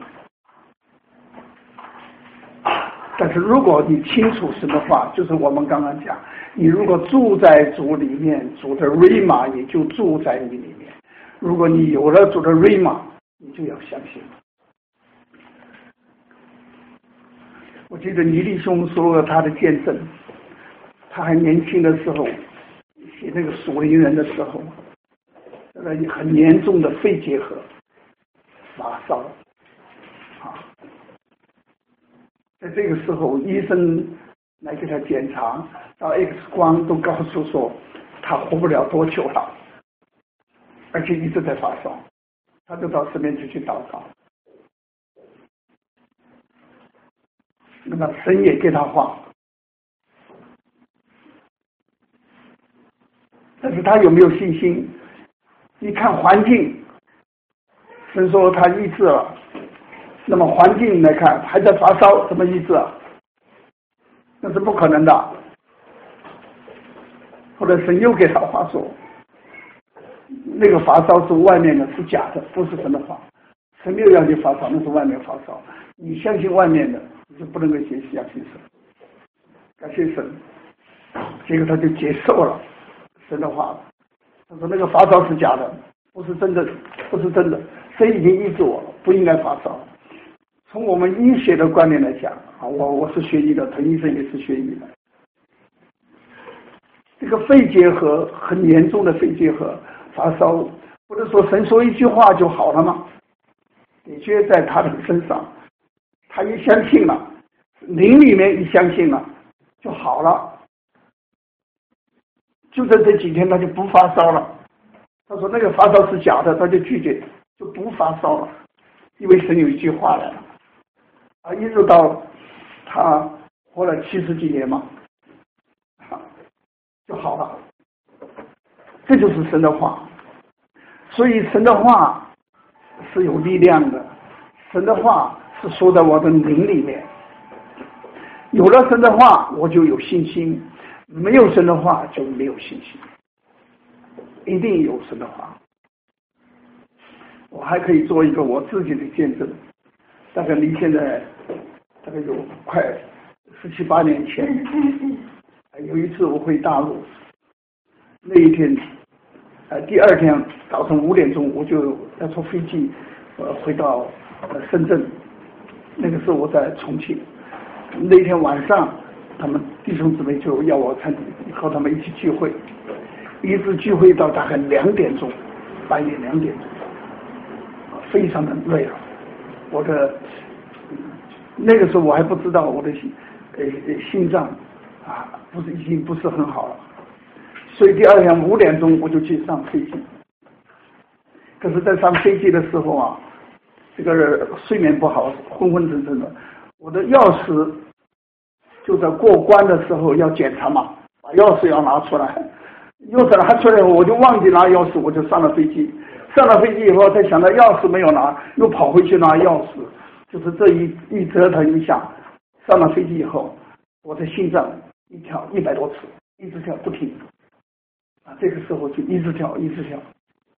但是如果你清楚神的话，就是我们刚刚讲，你如果住在主里面，主的瑞玛也就住在你里面。如果你有了主的瑞玛，你就要相信。我记得尼利兄说了他的见证，他还年轻的时候写那个属灵人的时候，那个很严重的肺结核、发烧啊。在这个时候，医生来给他检查，到 X 光都告诉说他活不了多久了，而且一直在发烧，他就到神面前去祷告。那么神也给他话，但是他有没有信心？一看环境，神说他医治了。那么环境来看，还在发烧，怎么医治啊？那是不可能的。后来神又给他话说，那个发烧是外面的，是假的，不是神的话。神没有让你发烧，那是外面发烧。你相信外面的，你就不能够相信神。感谢神，结果他就接受了神的话。他说那个发烧是假的，不是真的，不是真的。神已经医治我了，不应该发烧。从我们医学的观念来讲，啊，我我是学医的，滕医生也是学医的。这个肺结核很严重的肺结核发烧，不是说神说一句话就好了吗？的确在他的身上，他一相信了，灵里面一相信了就好了。就在这几天他就不发烧了。他说那个发烧是假的，他就拒绝，就不发烧了，因为神有一句话来了。啊，一直到他活了七十几年嘛，啊，就好了。这就是神的话。所以神的话是有力量的，神的话是说在我的灵里面。有了神的话，我就有信心；没有神的话，就没有信心。一定有神的话。我还可以做一个我自己的见证，大概离现在大概有快十七八年前，有一次我回大陆，那一天，呃，第二天早晨五点钟我就要坐飞机，呃，回到呃深圳。那个时候我在重庆，那天晚上他们弟兄姊妹就要我参和他们一起聚会，一直聚会到大概两点钟，半夜两点钟。非常的累了，我的那个时候我还不知道我的心呃心脏啊不是已经不是很好了，所以第二天五点钟我就去上飞机。可是，在上飞机的时候啊，这个睡眠不好，昏昏沉沉的。我的钥匙就在过关的时候要检查嘛，把钥匙要拿出来，钥匙拿出来我就忘记拿钥匙，我就上了飞机。上了飞机以后，才想到钥匙没有拿，又跑回去拿钥匙，就是这一一折腾一下。上了飞机以后，我的心脏一跳一百多次，一直跳不停，啊，这个时候就一直跳一直跳，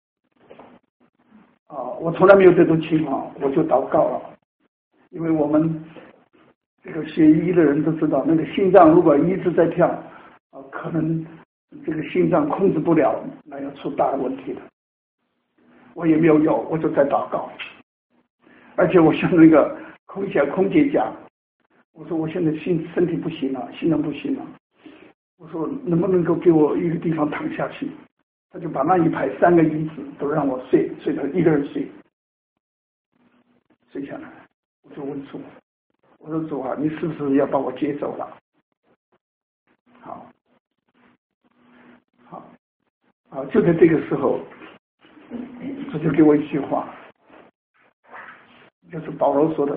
啊，我从来没有这种情况，我就祷告了，因为我们这个学医的人都知道，那个心脏如果一直在跳，啊，可能这个心脏控制不了，那要出大问题的。我也没有药，我就在祷告，而且我向那个空姐空姐讲，我说我现在心身体不行了，心脏不行了，我说能不能够给我一个地方躺下去？他就把那一排三个椅子都让我睡，睡到一个人睡，睡下来，我就问主，我说主啊，你是不是要把我接走了？ 啊，就在这个时候，主就给我一句话，就是保罗说的，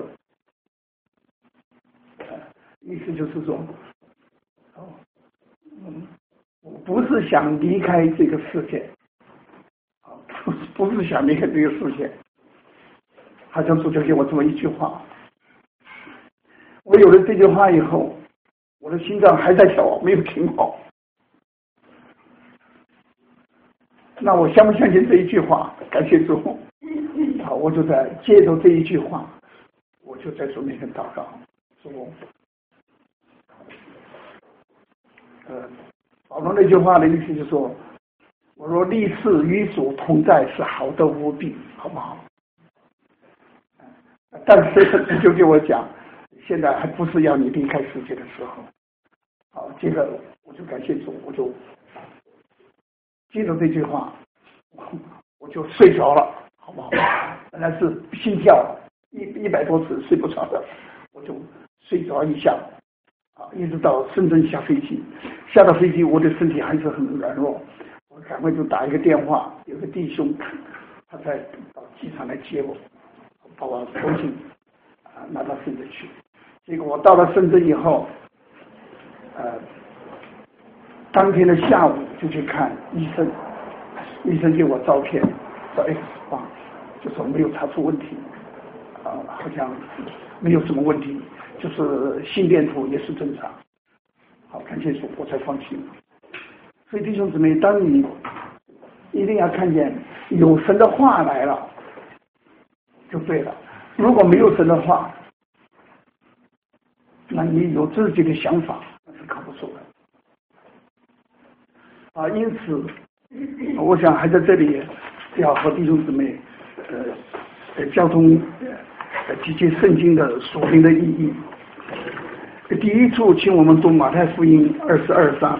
呃、意思就是说，哦，嗯，我不是想离开这个世界，啊，不是不是想离开这个世界，好像主就给我这么一句话。我有了这句话以后，我的心脏还在跳，没有停好。那我相不相信这一句话？感谢主，好，我就在借着这一句话，我就在主面前祷告，主，呃，保罗那句话的意思就是说，我说立志与主同在是好的无比，好不好？但是你就给我讲，现在还不是要你离开世界的时候。好，接着我就感谢主，我就接着这句话，我就睡着了，好不好？本来是心跳一一百多次睡不着的，我就睡着一下，啊，一直到深圳下飞机。下到飞机，我的身体还是很软弱，我赶快就打一个电话，有个弟兄，他才到机场来接我，把我重新啊拿到深圳去。结果我到了深圳以后，呃，当天的下午就去看医生，医生给我照片，照 X 光，就说没有查出问题，啊、呃，好像没有什么问题，就是心电图也是正常。好，感谢主，我才放心。所以弟兄姊妹，当你一定要看见有神的话来了，就对了。如果没有神的话，那你有自己的想法，那是靠不住的。啊，因此，我想还在这里要和弟兄姊妹，呃，交通呃几节圣经的属灵的意义。第一处，请我们读马太福音二十二章。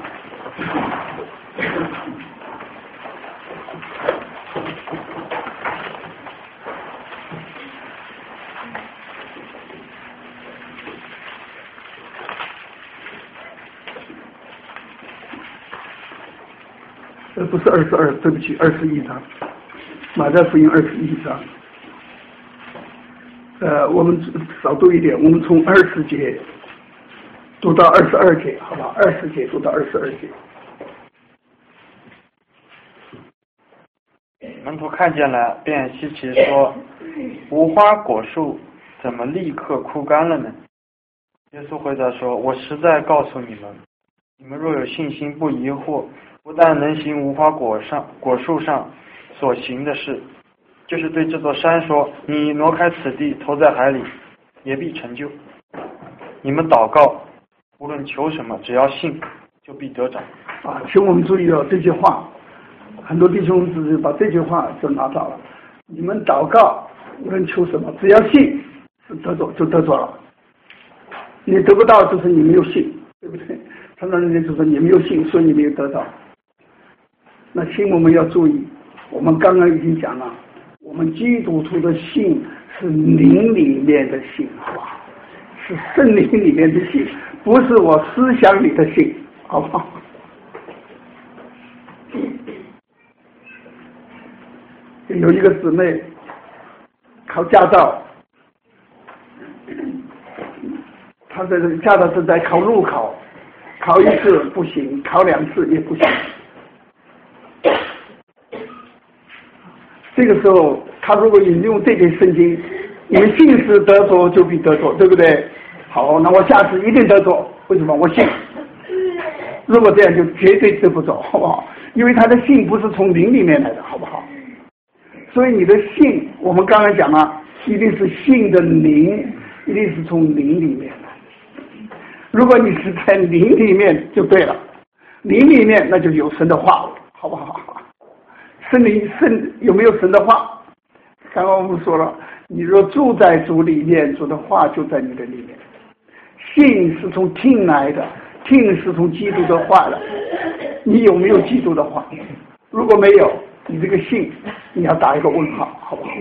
呃，不是二十二，对不起，二十一章，马太福音二十一章。呃，我们少读一点，我们从二十节读到二十二节，好吧？二十节读到二十二节。 门徒看见了，便稀奇说：“无花果树怎么立刻枯干了呢？”耶稣回答说：“我实在告诉你们，你们若有信心，不疑惑，不但能行无花果上果树上所行的事，就是对这座山说：你挪开此地，投在海里，也必成就。你们祷告，无论求什么，只要信，就必得着。” 啊，请我们注意到这句话，很多弟兄只是把这句话就拿到了。你们祷告，无论求什么，只要信，是得着就得着了。你得不到，就是你没有信，对不对？常常人家就说你没有信，所以你没有得到。那请我们要注意，我们刚刚已经讲了，我们基督徒的信是灵里面的信，好不好？是圣灵里面的信，不是我思想里的信，好不好？有一个姊妹考驾照，她在驾照是在考路考，考一次不行，考两次也不行。这个时候，他如果引用这篇圣经，你们信是得着就必得着，对不对？好，那我下次一定得着。为什么？我信。如果这样，就绝对得不着，好不好？因为他的信不是从灵里面来的，好不好？所以你的信，我们刚才讲了，一定是信的灵，一定是从灵里面的。如果你是在灵里面，就对了。灵里面那就有神的话，好不好？圣灵圣有没有神的话？刚刚我们说了，你若住在主里面，主的话就在你的里面。信是从听来的，听是从基督的话的。你有没有基督的话？如果没有，你这个信你要打一个问号，好不好？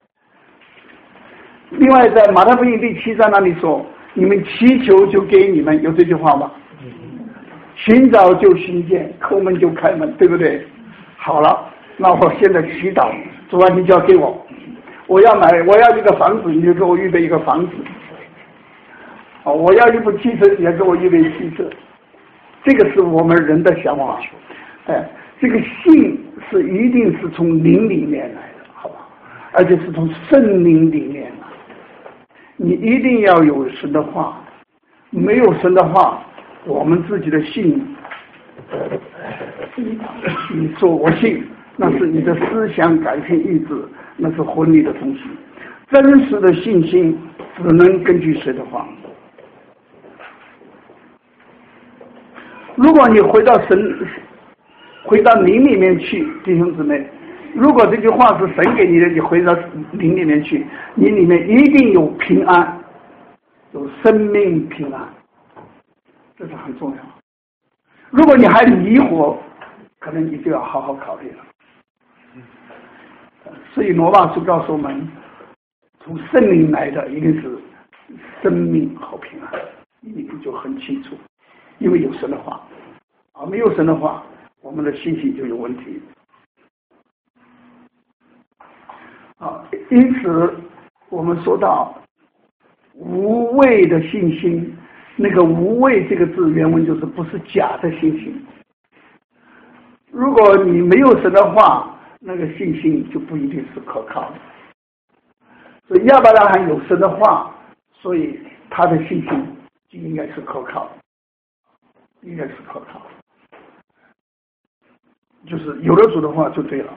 另外，在马太福音第七章那里说，你们祈求就给你们，有这句话吗？寻找就寻见，叩门就开门，对不对？ 好了，那我现在祈祷，主啊，你交给我，我要买，我要一个房子，你就给我预备一个房子。哦，我要一部汽车，你要给我预备汽车。这个是我们人的想法。哎，这个信是一定是从灵里面来的，好吧？而且是从圣灵里面来。你一定要有神的话，没有神的话，我们自己的信，你说我信，那是你的思想、感情、意志，那是魂里的东西。真实的信心只能根据谁的话。如果你回到神，回到灵里面去，弟兄姊妹，如果这句话是神给你的，你回到灵里面去，你里面一定有平安，有生命平安，这是很重要。如果你还迷惑，可能你就要好好考虑了。所以罗马书告诉我们，从圣灵来的一定是生命和平安，一定就很清楚。因为有神的话，啊，没有神的话，我们的信心就有问题。啊，因此我们说到无畏的信心，那个无畏这个字原文就是不是假的信心。如果你没有神的话，那个信心就不一定是可靠的。所以亚伯拉罕有神的话，所以他的信心就应该是可靠的。应该是可靠，就是有了主的话就对了。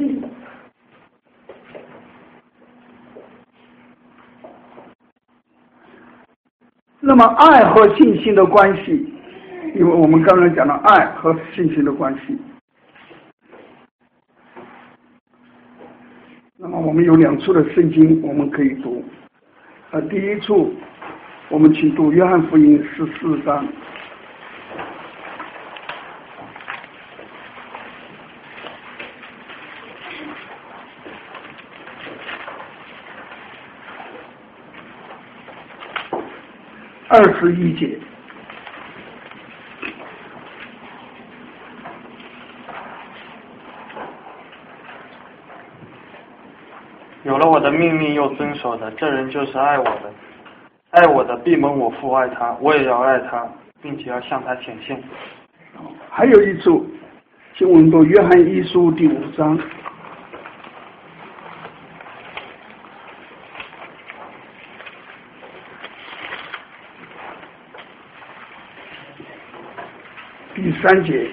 那么爱和信心的关系，因为我们刚才讲了爱和信心的关系，那么我们有两处的圣经我们可以读。呃，第一处我们请读约翰福音十四章。二十一节， 有了我的命令又遵守的，这人就是爱我的。爱我的必蒙我父爱他，我也要爱他，并且要向他显现。 还有一处，请我们读约翰一书第五章。第三节，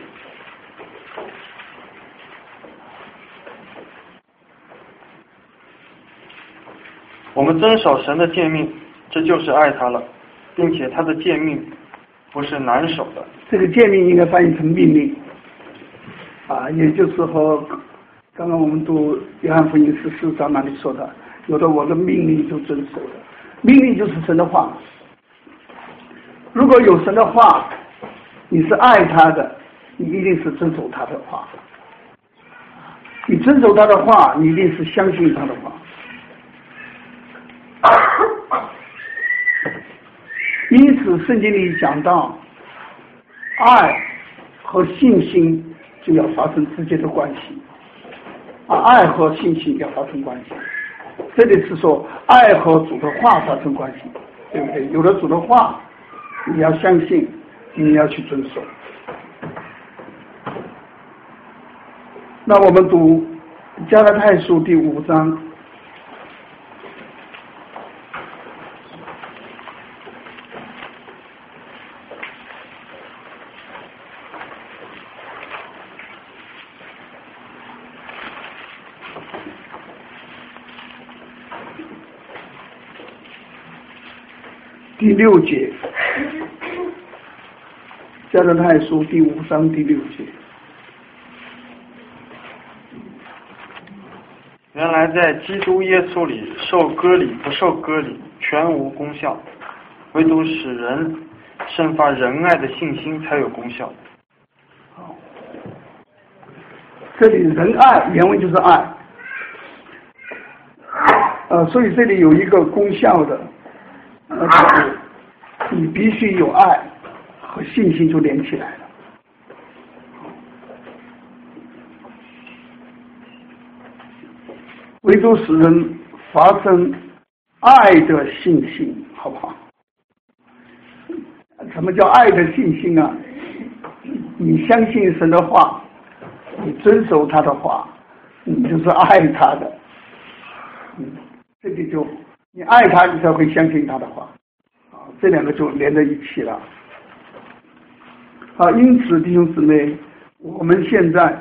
我们遵守神的诫命，这就是爱他了，并且他的诫命不是难守的。 这个诫命应该翻译成命令啊，也就是和刚刚我们读约翰福音十四章那里说的，有了我的命令就遵守了。命令就是神的话，如果有神的话，你是爱他的，你一定是遵守他的话。你遵守他的话，你一定是相信他的话。因此圣经里讲到爱和信心就要发生直接的关系，啊，爱和信心要发生关系。这里是说爱和主的话发生关系，对不对？有了主的话，你要相信，你要去遵守。那我们读加拉太书第五章第六节，加拉太书第五章第六节。 原来在基督耶稣里受割礼不受割礼全无功效，唯独使人生发仁爱的信心才有功效。 好，这里仁爱原文就是爱，呃，所以这里有一个功效的，那就是你必须有爱和信心就连起来了。 唯独使人发生爱的信心，好不好？什么叫爱的信心啊？你相信神的话，你遵守他的话，你就是爱他的。嗯，这个就你爱他，你才会相信他的话。啊，这两个就连在一起了。啊，因此弟兄姊妹，我们现在，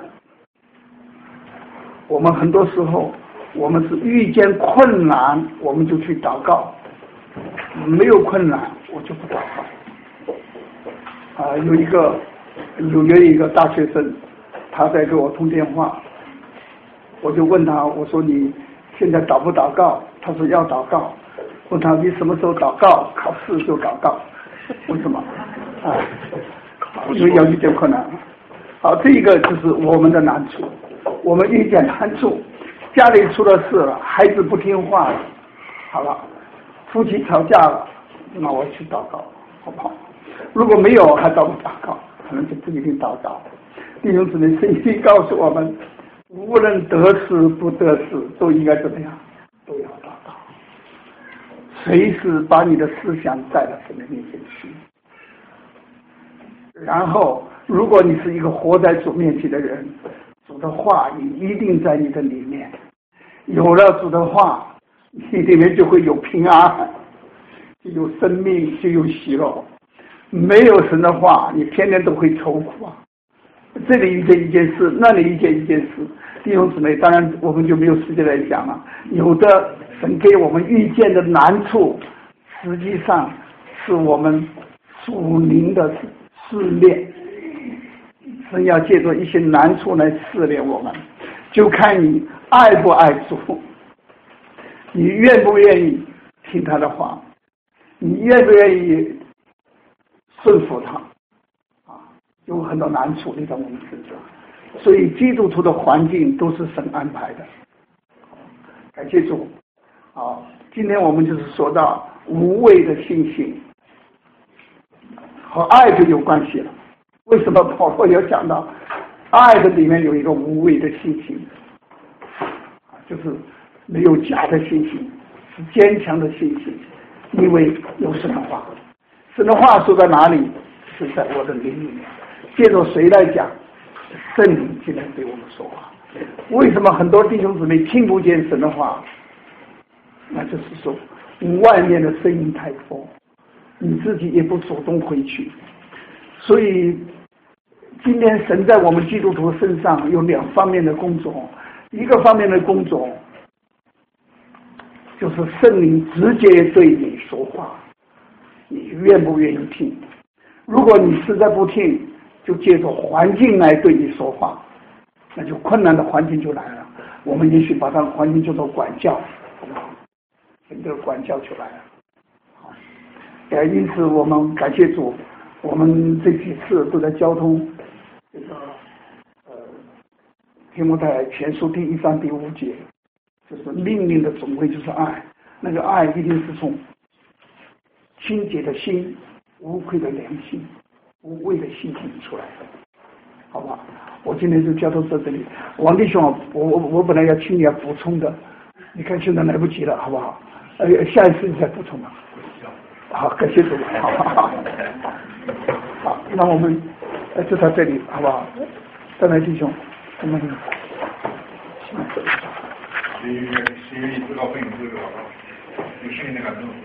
我们很多时候，我们是遇见困难，我们就去祷告；没有困难，我就不祷告。啊，有一个纽约一个大学生，他在给我通电话，我就问他，我说你现在祷不祷告？他说要祷告。问他你什么时候祷告？考试就祷告。为什么？啊，因为要遇见困难。好，这一个就是我们的难处。我们遇见难处，家里出了事了，孩子不听话了，好了，夫妻吵架了，那我去祷告，好不好？如果没有还祷不祷告，可能就不一定祷告。弟兄姊妹，圣经告诉我们，无论得事不得事，都应该怎么样？都要祷告。随时把你的思想带到神的面前去。然后，如果你是一个活在主面前的人，主的话也一定在你的里面。有了主的话，你里面就会有平安，就有生命，就有喜乐。没有神的话，你天天都会愁苦啊！这里遇见一件事，那里遇见一件事，弟兄姊妹，当然我们就没有时间来讲了。有的神给我们遇见的难处，实际上是我们属灵的试炼。神要借助一些难处来试炼我们，就看你爱不爱主，你愿不愿意听他的话，你愿不愿意顺服他啊？有很多难处，你在我们身上，所以基督徒的环境都是神安排的。感谢主啊！今天我们就是说到无畏的信心和爱就有关系了。为什么保罗有讲到爱的里面有一个无畏的信心，就是没有假的信心，是坚强的信心，因为有神的话。神的话说在哪里？是在我的灵里面。借着谁来讲？圣灵进来对我们说话。为什么很多弟兄姊妹听不见神的话？那就是说外面的声音太多，你自己也不主动回去。所以今天神在我们基督徒身上有两方面的工作，一个方面的工作就是圣灵直接对你说话，你愿不愿意听？如果你实在不听，就借着环境来对你说话，那就困难的环境就来了。我们也许把它环境叫做管教，这个管教就来了。好，呃，因此我们感谢主，我们这几次都在交通这个呃提摩太前书第一章第五节，就是命令的总归就是爱，那个爱一定是从清洁的心、无愧的良心、无畏的信心出来的，好吧？我今天就交到这里。王弟兄，我我我本来要请你要补充的，你看现在来不及了，好不好？呃，下一次你再补充吧。好，感谢主，好好好。好，那我们呃就到这里，好不好？再来弟兄，我们谁谁愿意知道分享这个好不好？有训练感动。